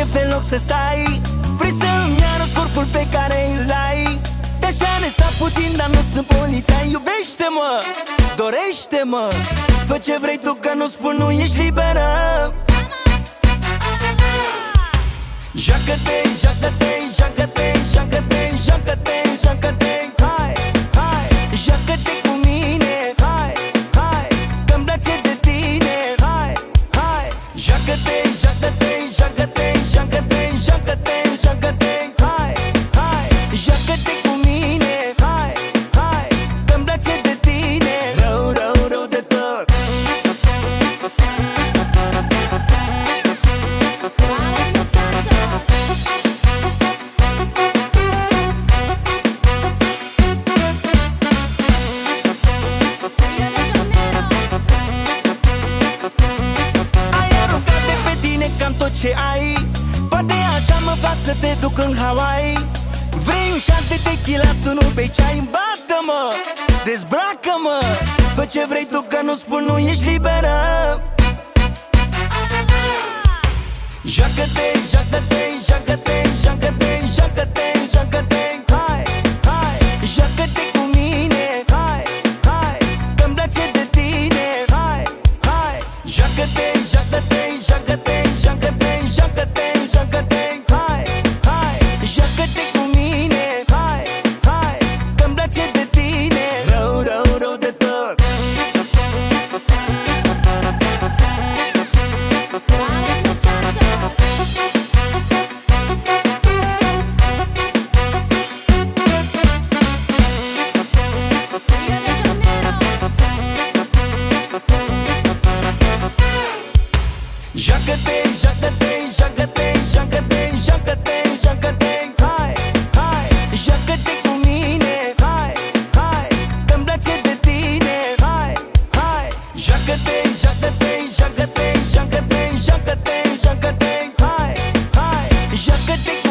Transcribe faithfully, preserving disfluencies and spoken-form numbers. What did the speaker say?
chef deloc să stai. Vrei să-mi arăți corpul pe care îl ai. De-așa ne sta puțin, dar nu sunt polițai. Iubește-mă, dorește-mă, fă ce vrei tu, că nu spun nu ești liberă. Joacă-te, joacă-te, joacă-te, joacă-te, joacă-te, joacă-te. Hai, hai, joacă-te cu mine. Hai, hai, că-mi place de tine. Hai, hai, joacă-te, joacă-te, joacă-te, joacă-te, joacă-te, joacă-te. Hai, hai, joacă-te cu mine. Hai, hai, că-mi place de tine. Rău, rău, rău de tot. Cam tot ce ai, poate așa mă fac să te duc în Hawaii. Vrei un șat de tequila, tu nu bei ceai. Bată-mă, dezbracă-mă, fă ce vrei tu, că nu spun nu ești liberă. Joacă-te, joacă-te, joacă-te, joacă-te, joacă-te, joacă-te. Hai, hai, joacă-te cu mine. Hai, hai, că-mi place de tine. Hai, hai, joacă-te, joacă-te, joacă-te, joacă-te, joacă-te, joacă-te. Hai, hai, joacă-te cu mine. Hai, hai, că-mi place de tine. Rău, rău, rău de tot. Joacă-te, joacă-te, joacă-te, joacă-te, joacă-te, joacă-te. Hai, hai, joacă-te cu mine. Hai, hai, că-mi place de tine. Hai, hai, joacă-te, joacă-te, joacă-te, joacă-te, joacă-te, joacă-te. Hai, hai, joacă-te.